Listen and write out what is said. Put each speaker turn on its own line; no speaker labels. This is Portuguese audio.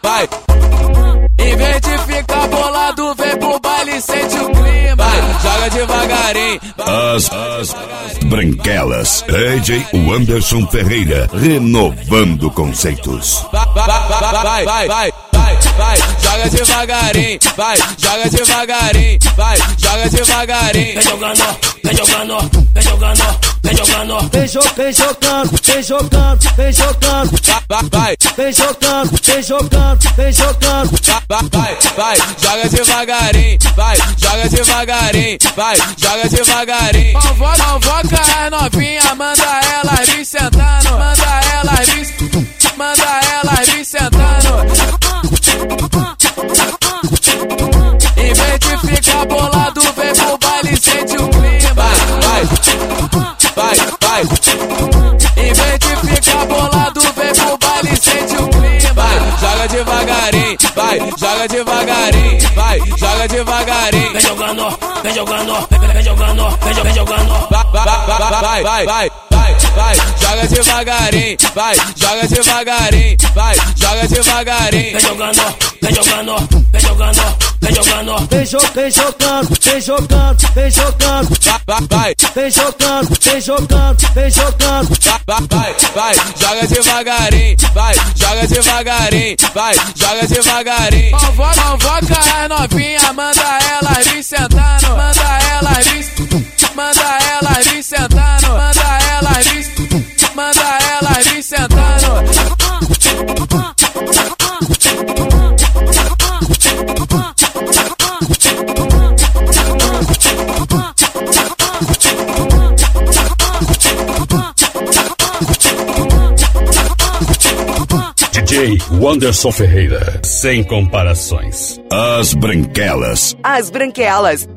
vai. Em vez de ficar bolado, vem pro baile, sente o clima. Joga devagarinho.
As Branquelas. DJ Wanderson Ferreira, renovando conceitos.
Vai. Joga devagarinho, vai, joga devagarinho, vai, joga devagarinho.
Vem jogando, vem jogando, vem jogando, vem jogando. Vem jogando, vem jogando, vem jogando.
Vai,
vem jogando, vem jogando, vem jogando.
Vai, joga devagarinho, vai, joga devagarinho, vai, joga devagarinho. Convoca as novinha, manda elas vir sentando, manda elas vir sentando. Em vez de ficar bolado, vem pro baile, sente o clima. Vai. Em vez de ficar bolado, vem pro baile, sente o clima. Joga devagarinho, vai, joga devagarinho, vai, joga devagarinho.
Vem jogando, vem jogando, vem jogando, vem jogando.
Vai, joga devagarinho, vai, joga devagarinho, vai, joga devagarinho.
Vem jogando, vem jogando, vem jogando, vem jogando. Vem jogando, vem jogando, vem jogando.
Vai,
vem jogando, vem jogando, vem jogando.
Vai, joga devagarinho, vai, joga devagarinho, vai, joga devagarinho. Convoca as novinha, manda elas vir sentando, manda elas vir sentando, manda elas vir sentando.
DJ Wanderson Ferreira, sem comparações. As Branquelas.
As Branquelas.